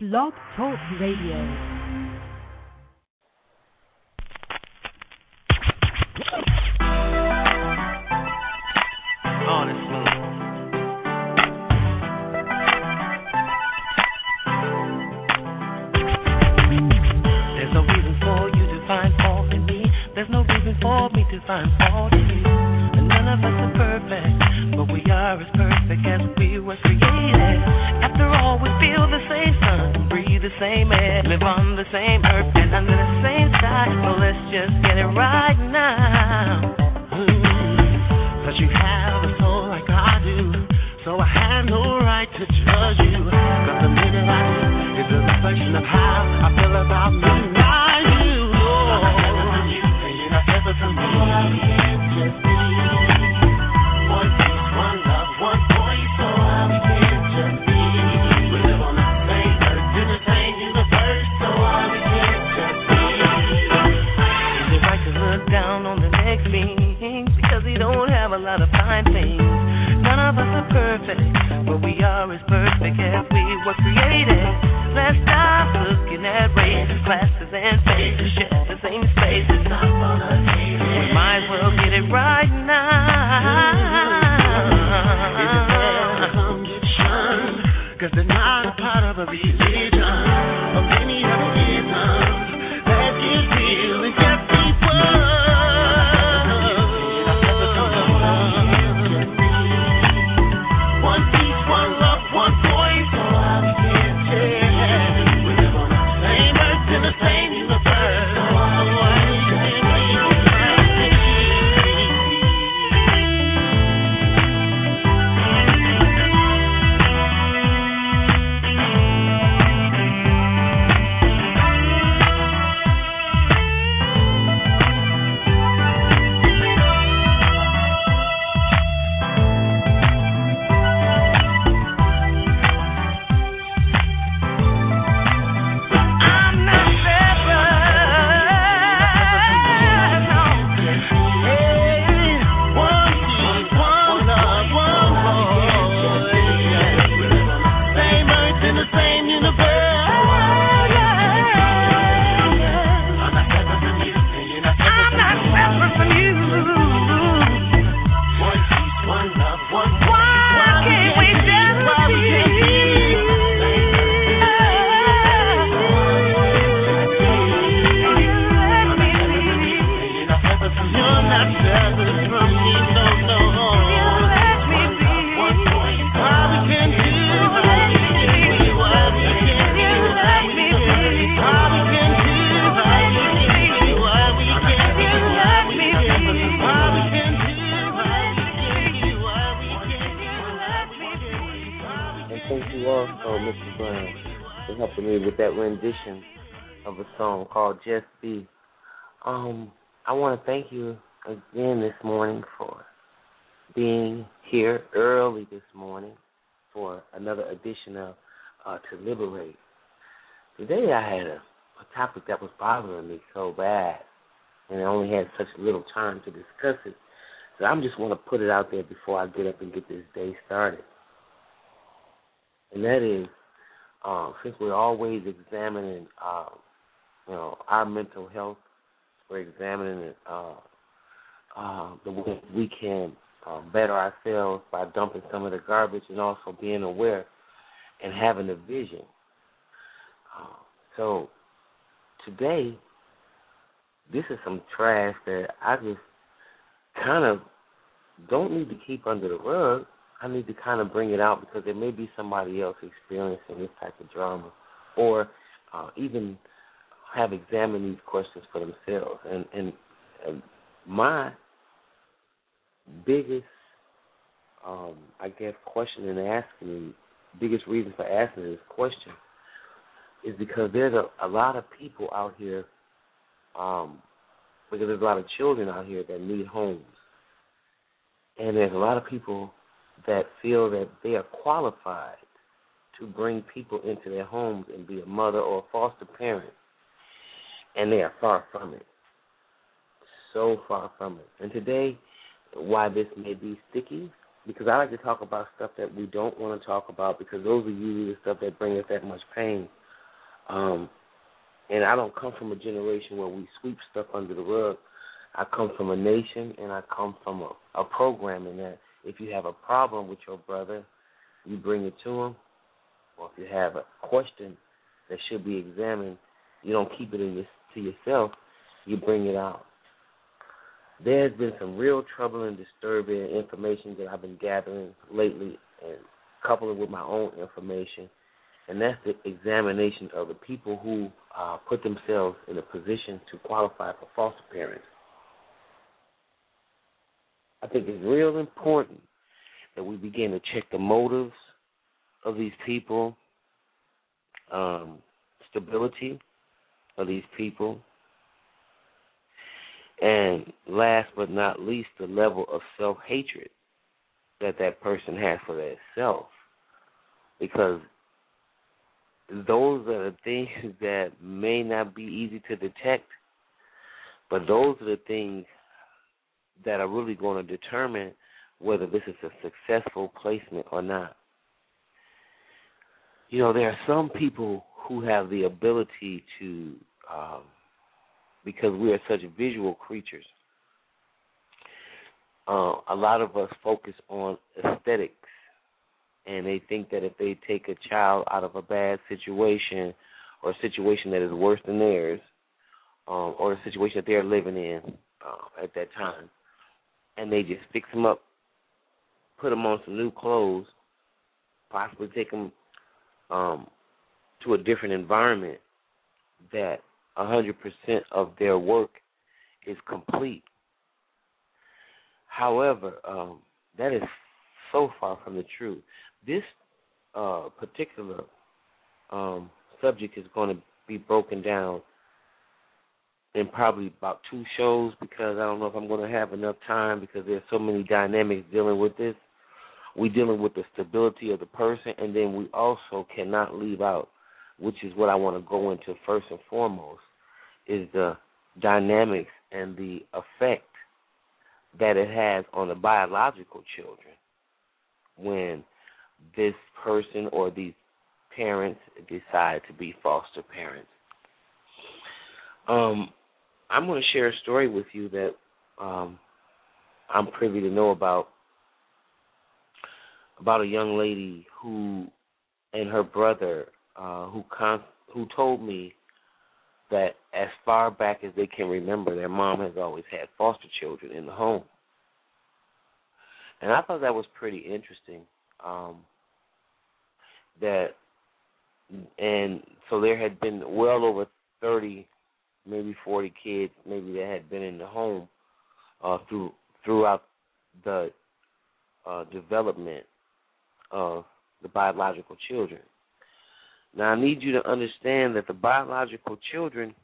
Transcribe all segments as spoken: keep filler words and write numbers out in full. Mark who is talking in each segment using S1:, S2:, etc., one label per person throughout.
S1: Blog Talk Radio.
S2: For me to find fault in you. And none of us are perfect, but we are as perfect as we were created. After all, we feel the same sun, breathe the same air, live on the same earth and under the same sky. So let's just get it right now. Mm. Cause you have a soul like I do, so I have no right to judge you. Cause the minute I do is a reflection of how I feel about me, not you. From me, we can't just be one peace, one love, one voice. So why we can't just be? We live on the same earth, in the same universe. So why we can't just be? Is it right to look down on the next being because he don't have a lot of fine things? None of us are perfect, but we are as perfect as we were created. Let's stop looking at races, classes, and faces, share the same spaces. Stop on us. We might as well get it right now. Is it there some condition? Cause they're not a part of a religion or any other ism. Let's get real and just be one. One peace, one love, one voice. So why we can't share? We live on the same earth in the same universe. So why we can't be?
S3: Rendition of a song called Just Be. Um, I want to thank you again this morning for being here early this morning for another edition of uh, To Liberate. Today I had a, a topic that was bothering me so bad, and I only had such little time to discuss it, so I'm just want to put it out there before I get up and get this day started. And that is, Uh, since we're always examining, uh, you know, our mental health, we're examining it, uh, uh, the way we can uh, better ourselves by dumping some of the garbage and also being aware and having a vision. Uh, so today, this is some trash that I just kind of don't need to keep under the rug. I need to kind of bring it out because there may be somebody else experiencing this type of drama, or uh, even have examined these questions for themselves. And, and, and my biggest, um, I guess, question in asking, biggest reason for asking this question is because there's a, a lot of people out here, um, because there's a lot of children out here that need homes. And there's a lot of people that feel that they are qualified to bring people into their homes and be a mother or a foster parent, and they are far from it, so far from it. And today, why this may be sticky, because I like to talk about stuff that we don't want to talk about because those are usually the stuff that bring us that much pain Um, and I don't come from a generation where we sweep stuff under the rug. I come from a nation, and I come from a, a programming that if you have a problem with your brother, you bring it to him. Or if you have a question that should be examined, you don't keep it in your, to yourself, you bring it out. There's been some real troubling, disturbing information that I've been gathering lately and coupling with my own information, and that's the examination of the people who uh, put themselves in a position to qualify for foster parents. I think it's real important that we begin to check the motives of these people, um, stability of these people, and last but not least, the level of self-hatred that that person has for their self. Because those are the things that may not be easy to detect, but those are the things that are really going to determine whether this is a successful placement or not. You know, there are some people who have the ability to, um, because we are such visual creatures, uh, a lot of us focus on aesthetics, and they think that if they take a child out of a bad situation or a situation that is worse than theirs, um, or a situation that they're living in uh, at that time, and they just fix them up, put them on some new clothes, possibly take them um, to a different environment, that one hundred percent of their work is complete. However, um, that is so far from the truth. This uh, particular um, subject is going to be broken down in probably about two shows, because I don't know if I'm going to have enough time, because there's so many dynamics dealing with this. We're dealing with the stability of the person, and then we also cannot leave out, which is what I want to go into first and foremost, is the dynamics and the effect that it has on the biological children when this person or these parents decide to be foster parents. Um, I'm going to share a story with you that um, I'm privy to know about, about a young lady who and her brother uh, who con- who told me that as far back as they can remember, their mom has always had foster children in the home. And I thought that was pretty interesting. Um, that and so there had been well over thirty, maybe forty kids, maybe that had been in the home uh, through throughout the uh, development of the biological children. Now, I need you to understand that the biological children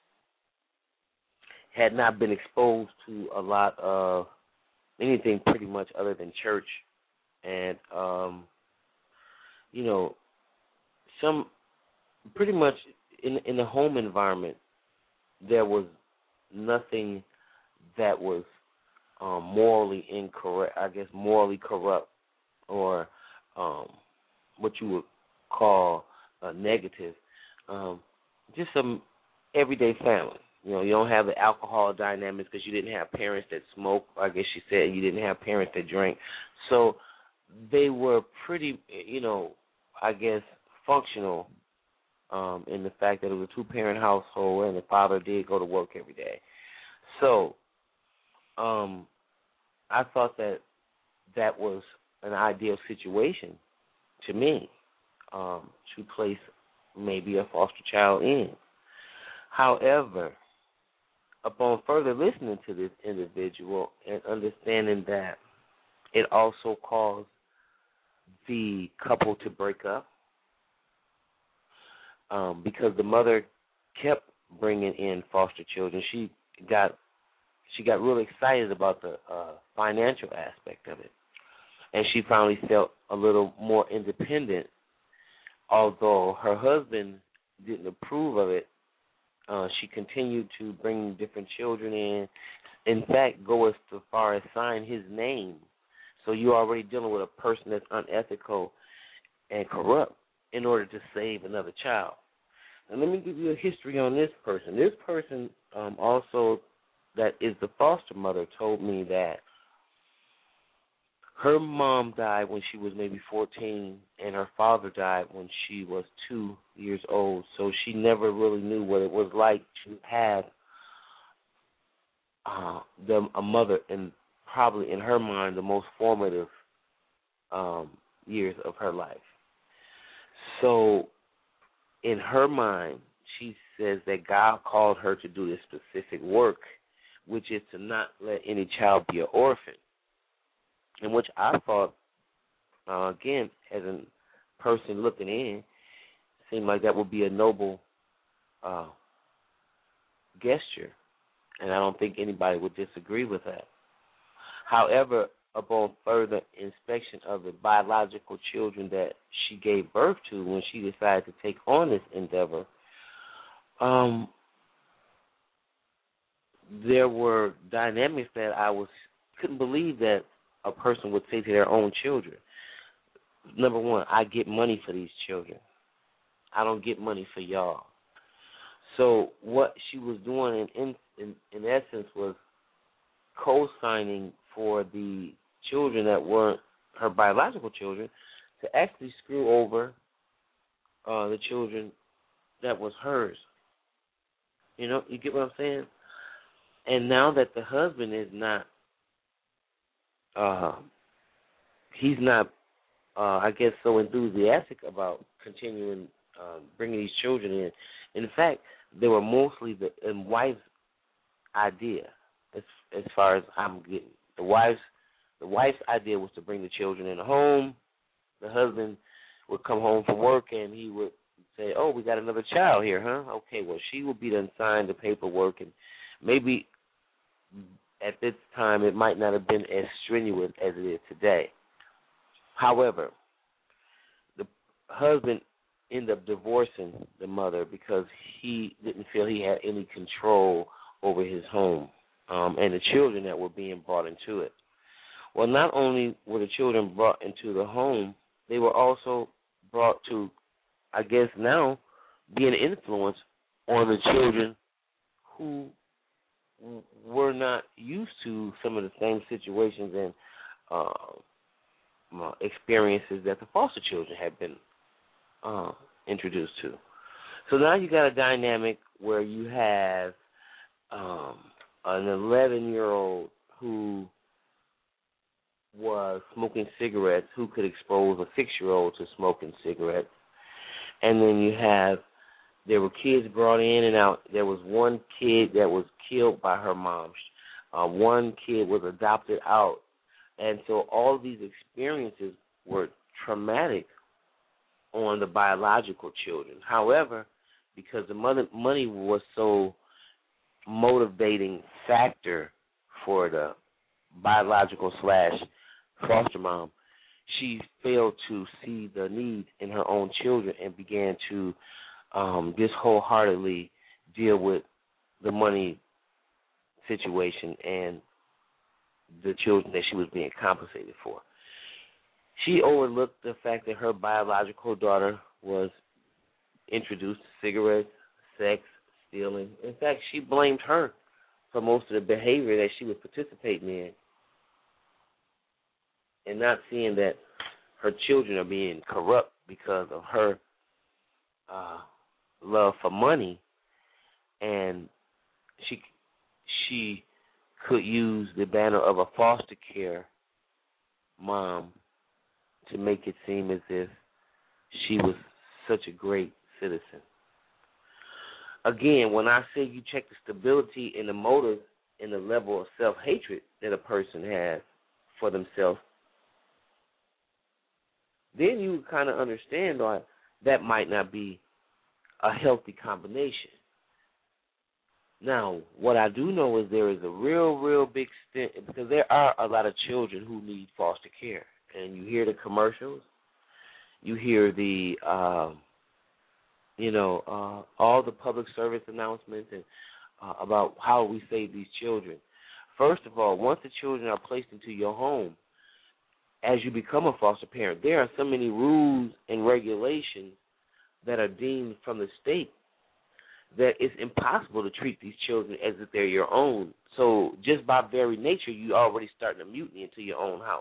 S3: had not been exposed to a lot of anything pretty much other than church and, um, you know, some pretty much in, in the home environment, there was nothing that was um, morally incorrect, I guess morally corrupt, or um, what you would call uh, negative. Um, just some everyday family. You know, you don't have the alcohol dynamics because you didn't have parents that smoked. I guess you said you didn't have parents that drank. So they were pretty, you know, I guess functional um, in the fact that it was a two-parent household and the father did go to work every day. So um, I thought that that was an ideal situation to me um, to place maybe a foster child in. However, upon further listening to this individual and understanding that it also caused the couple to break up um, because the mother kept bringing in foster children. She got she got really excited about the uh, financial aspect of it, and she finally felt a little more independent. Although her husband didn't approve of it, uh, she continued to bring different children in. In fact, go as far as sign his name. So you're already dealing with a person that's unethical and corrupt in order to save another child. And let me give you a history on this person. This person um, also that is the foster mother told me that her mom died when she was maybe fourteen, and her father died when she was two years old. So she never really knew what it was like to have uh, the, a mother, and probably in her mind the most formative um, years of her life. So in her mind, she says that God called her to do this specific work, which is to not let any child be an orphan. In which I thought, uh, again, as a person looking in, seemed like that would be a noble uh, gesture, and I don't think anybody would disagree with that. However, upon further inspection of the biological children that she gave birth to when she decided to take on this endeavor, um, there were dynamics that I was couldn't believe that a person would say to their own children. Number one, I get money for these children. I don't get money for y'all. So what she was doing in in, in essence was co-signing for the children that weren't her biological children to actually screw over uh, the children that was hers. You know, you get what I'm saying? And now that the husband is not, uh, he's not, uh, I guess, so enthusiastic about continuing uh, bringing these children in. In fact, they were mostly the and wife's idea, as as far as I'm getting. The wife's the wife's idea was to bring the children in the home. The husband would come home from work and he would say, "Oh, we got another child here, huh? Okay, well, she would be done sign the paperwork, and maybe at this time it might not have been as strenuous as it is today." However, the husband ended up divorcing the mother because he didn't feel he had any control over his home um, and the children that were being brought into it. Well, not only were the children brought into the home, they were also brought to, I guess now, be an influence on the children who were not used to some of the same situations and uh, experiences that the foster children had been uh, introduced to. So now you got a dynamic where you have um, an eleven-year-old who was smoking cigarettes, who could expose a six-year-old to smoking cigarettes. And then you have, there were kids brought in and out. There was one kid that was killed by her mom. Uh, one kid was adopted out. And so all of these experiences were traumatic on the biological children. However, because the mother, money was so motivating factor for the biological slash foster mom, she failed to see the need in her own children and began to um, just wholeheartedly deal with the money situation and the children that she was being compensated for. She overlooked the fact that her biological daughter was introduced to cigarettes, sex, stealing. In fact, she blamed her for most of the behavior that she was participating in, and not seeing that her children are being corrupt because of her uh, love for money, and she she could use the banner of a foster care mom to make it seem as if she was such a great citizen. Again, when I say you check the stability and the motive and the level of self-hatred that a person has for themselves, then you kind of understand why that might not be a healthy combination. Now, what I do know is there is a real, real big stint, because there are a lot of children who need foster care. And you hear the commercials, you hear the, uh, you know, uh, all the public service announcements and uh, about how we save these children. First of all, once the children are placed into your home, as you become a foster parent, there are so many rules and regulations that are deemed from the state that it's impossible to treat these children as if they're your own. So just by very nature, you already starting a mutiny into your own house.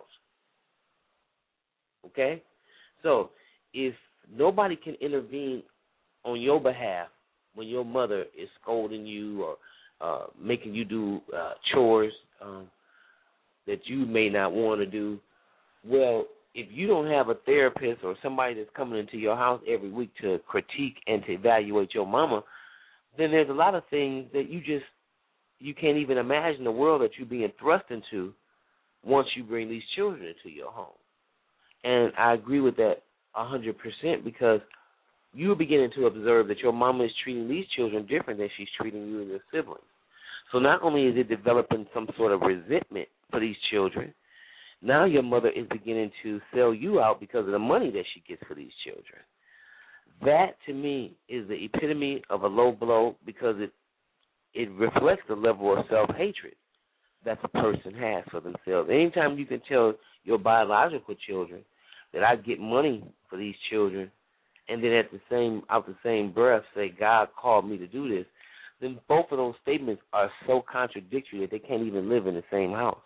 S3: Okay? So if nobody can intervene on your behalf when your mother is scolding you or uh, making you do uh, chores um, that you may not want to do, well, if you don't have a therapist or somebody that's coming into your house every week to critique and to evaluate your mama, then there's a lot of things that you just, you can't even imagine the world that you're being thrust into once you bring these children into your home. And I agree with that one hundred percent because you're beginning to observe that your mama is treating these children different than she's treating you and your siblings. So not only is it developing some sort of resentment for these children, now your mother is beginning to sell you out because of the money that she gets for these children. That, to me, is the epitome of a low blow because it it reflects the level of self-hatred that the person has for themselves. Anytime you can tell your biological children that I get money for these children and then at the same out the same breath say God called me to do this, then both of those statements are so contradictory that they can't even live in the same house.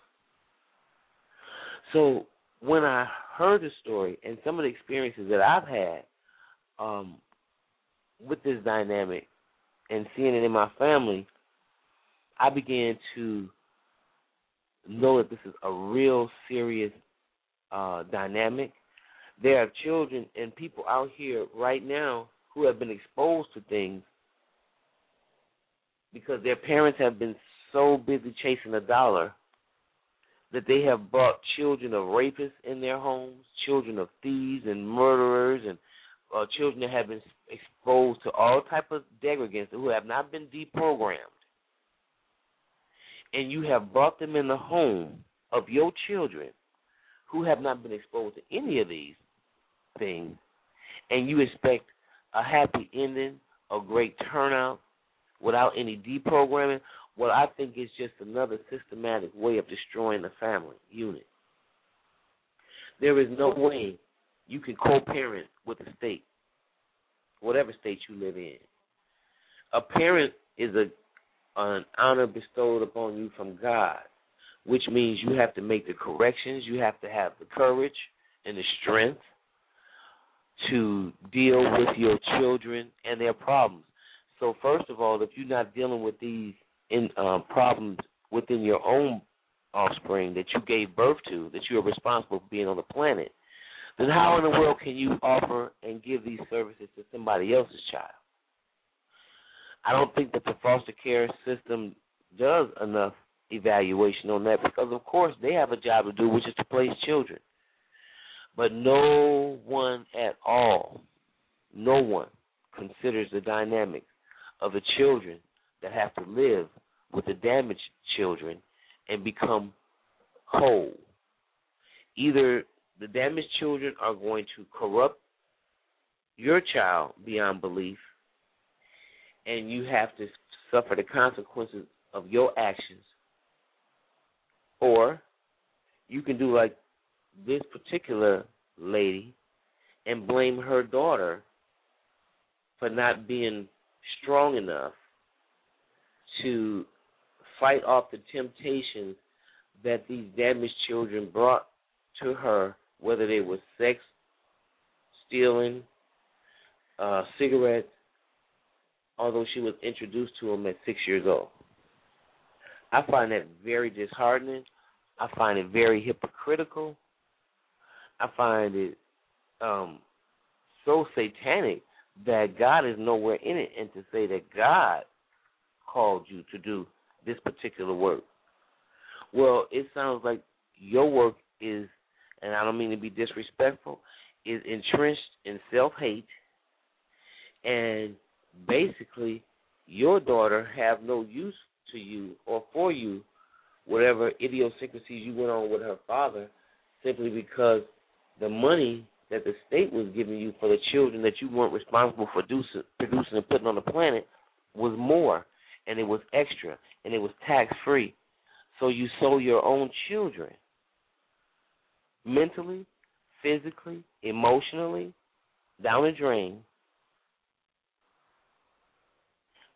S3: So when I heard the story and some of the experiences that I've had um, with this dynamic and seeing it in my family, I began to know that this is a real serious uh, dynamic. There are children and people out here right now who have been exposed to things because their parents have been so busy chasing a dollar that they have brought children of rapists in their homes, children of thieves and murderers, and uh, children that have been exposed to all type of degradants who have not been deprogrammed. And you have brought them in the home of your children who have not been exposed to any of these things, and you expect a happy ending, a great turnout, without any deprogramming. Well, I think it's just another systematic way of destroying the family unit. There is no way you can co-parent with a state, whatever state you live in. A parent is a an honor bestowed upon you from God, which means you have to make the corrections, you have to have the courage and the strength to deal with your children and their problems. So first of all, if you're not dealing with these in, um, problems within your own offspring that you gave birth to, that you are responsible for being on the planet, then how in the world can you offer and give these services to somebody else's child? I don't think that the foster care system does enough evaluation on that because, of course, they have a job to do, which is to place children. But no one at all, no one considers the dynamics of the children that have to live with the damaged children and become whole. Either the damaged children are going to corrupt your child beyond belief, and you have to suffer the consequences of your actions, or you can do like this particular lady and blame her daughter for not being strong enough to fight off the temptations that these damaged children brought to her, whether they were sex, stealing, uh, cigarettes, although she was introduced to them at six years old. I find that very disheartening. I find it very hypocritical. I find it um, so satanic that God is nowhere in it, and to say that God called you to do this particular work. Well, it sounds like your work is, and I don't mean to be disrespectful, is entrenched in self-hate, and basically your daughter have no use to you or for you, whatever idiosyncrasies you went on with her father, simply because the money that the state was giving you for the children that you weren't responsible for producing, producing and putting on the planet was more, and it was extra, and it was tax-free. So you sold your own children mentally, physically, emotionally, down the drain,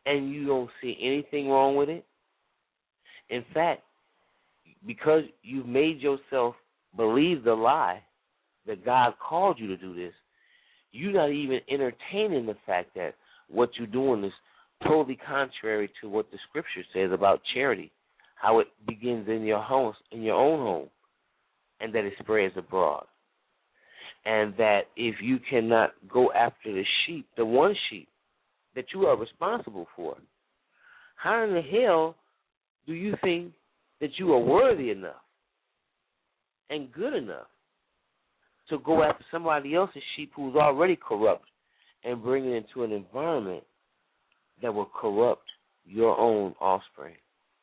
S3: and you don't see anything wrong with it. In fact, because you've made yourself believe the lie that God called you to do this, you're not even entertaining the fact that what you're doing is totally contrary to what the Scripture says about charity, how it begins in your house, in your own home, and that it spreads abroad. And that if you cannot go after the sheep, the one sheep that you are responsible for, how in the hell do you think that you are worthy enough and good enough to go after somebody else's sheep who's already corrupt and bring it into an environment that will corrupt your own offspring?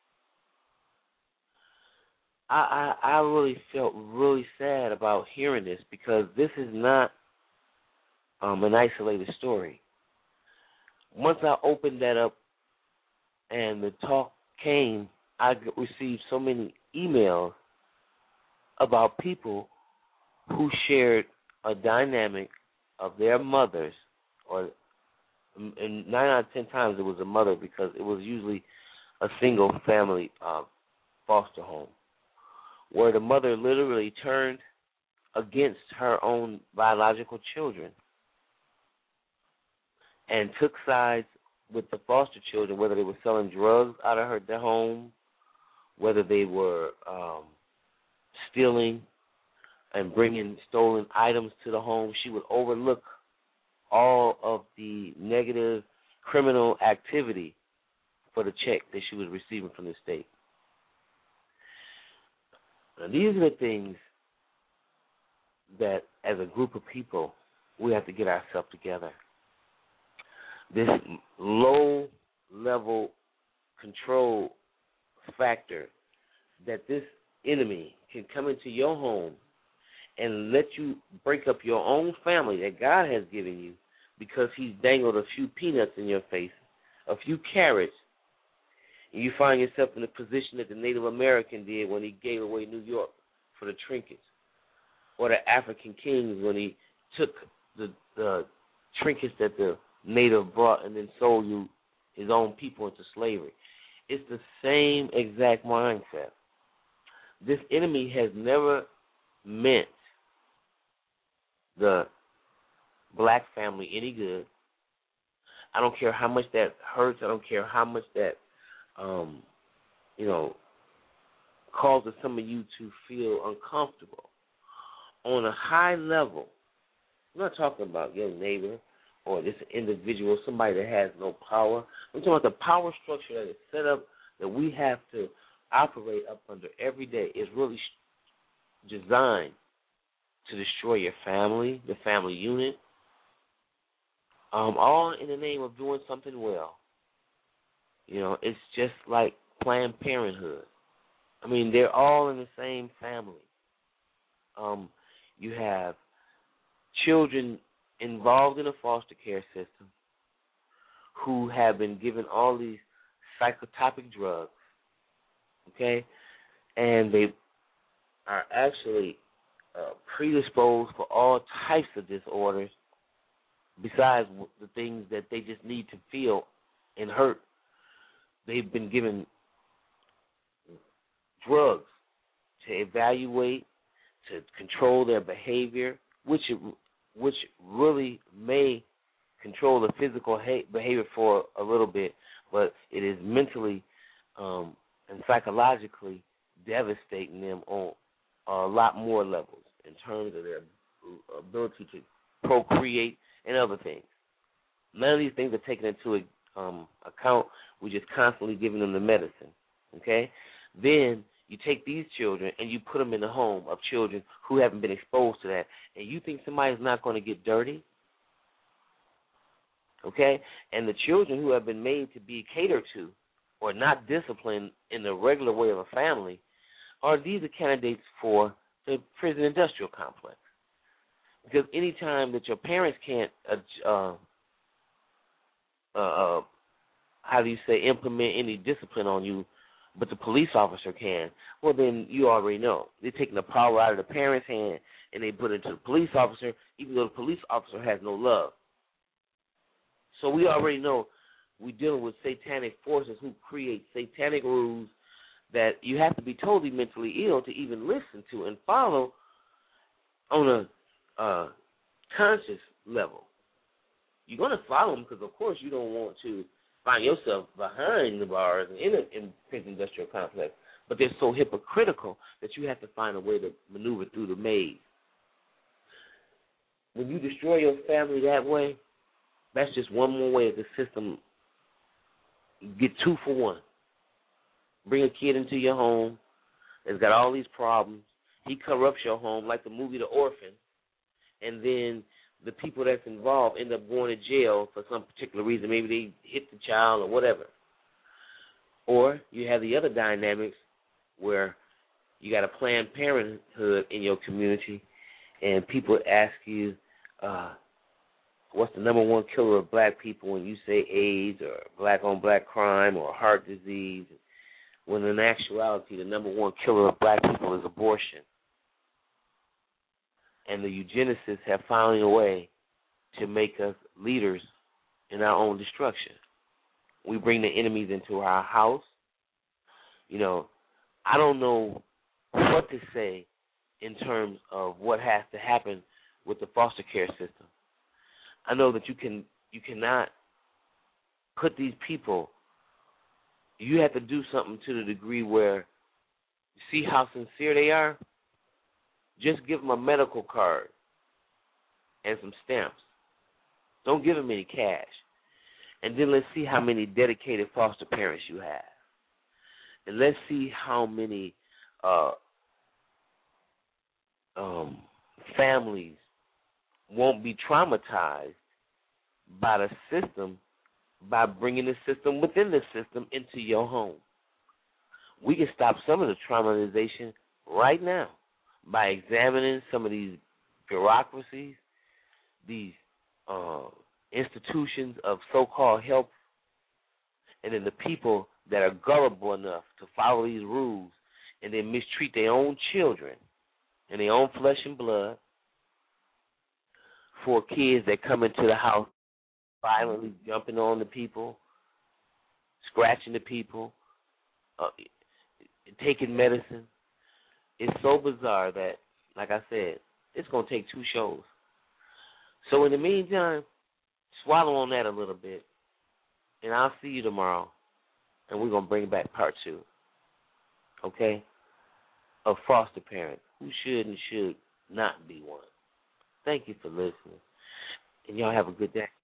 S3: I, I, I really felt really sad about hearing this, because this is not um, an isolated story. Once I opened that up and the talk came, I received so many emails about people who shared a dynamic of their mothers, or and nine out of ten times it was a mother, because it was usually a single family uh, foster home, where the mother literally turned against her own biological children and took sides with the foster children, whether they were selling drugs out of her their home, whether they were um, stealing and bringing stolen items to the home. She would overlook all of the negative criminal activity for the check that she was receiving from the state. Now, these are the things that, as a group of people, we have to get ourselves together. This low-level control factor that this enemy can come into your home and let you break up your own family that God has given you because he's dangled a few peanuts in your face, a few carrots, and you find yourself in the position that the Native American did when he gave away New York for the trinkets, or the African kings when he took the, the trinkets that the native brought and then sold you his own people into slavery. It's the same exact mindset. This enemy has never meant the black family any good. I don't care how much that hurts. I don't care how much that, um, you know, causes some of you to feel uncomfortable. On a high level, I'm not talking about your neighbor or this individual, somebody that has no power. I'm talking about the power structure that is set up that we have to operate up under every day is really designed to destroy your family, the family unit, um, all in the name of doing something well. You know, it's just like Planned Parenthood. I mean, they're all in the same family. Um, you have children involved in a foster care system who have been given all these psychotropic drugs, okay, and they are actually uh, predisposed for all types of disorders besides the things that they just need to feel and hurt. They've been given drugs to evaluate, to control their behavior, which it, which really may control the physical ha- behavior for a little bit, but it is mentally um, and psychologically devastating them on a lot more levels in terms of their ability to procreate and other things. None of these things are taken into um, account. We're just constantly giving them the medicine, okay? Then you take these children and you put them in the home of children who haven't been exposed to that, and you think somebody's not going to get dirty, okay? And the children who have been made to be catered to or not disciplined in the regular way of a family, are these are candidates for the prison industrial complex. Because any time that your parents can't, uh, uh, uh, how do you say, implement any discipline on you, but the police officer can, well, then you already know. They're taking the power out of the parent's hand and they put it to the police officer, even though the police officer has no love. So we already know we're dealing with satanic forces who create satanic rules that you have to be totally mentally ill to even listen to and follow on a uh, conscious level. You're going to follow them because, of course, you don't want to find yourself behind the bars in a in prison industrial complex. But they're so hypocritical that you have to find a way to maneuver through the maze. When you destroy your family that way, that's just one more way the system get two for one. Bring a kid into your home that's got all these problems. He corrupts your home like the movie The Orphan, and then the people that's involved end up going to jail for some particular reason. Maybe they hit the child or whatever. Or you have the other dynamics where you got a Planned Parenthood in your community, and people ask you, uh, what's the number one killer of black people, when you say AIDS or black-on-black crime or heart disease, when in actuality the number one killer of black people is abortion. And the eugenicists have found a way to make us leaders in our own destruction. We bring the enemies into our house. You know, I don't know what to say in terms of what has to happen with the foster care system. I know that you can you cannot put these people, you have to do something to the degree where, you see how sincere they are? Just give them a medical card and some stamps. Don't give them any cash. And then let's see how many dedicated foster parents you have. And let's see how many uh, um, families won't be traumatized by the system by bringing the system within the system into your home. We can stop some of the traumatization right now by examining some of these bureaucracies, these uh, institutions of so-called help, and then the people that are gullible enough to follow these rules and then mistreat their own children and their own flesh and blood for kids that come into the house violently jumping on the people, scratching the people, uh, taking medicine. It's so bizarre that, like I said, it's going to take two shows. So in the meantime, swallow on that a little bit, and I'll see you tomorrow, and we're going to bring back part two, okay, of foster parents who should and should not be one. Thank you for listening, and y'all have a good day.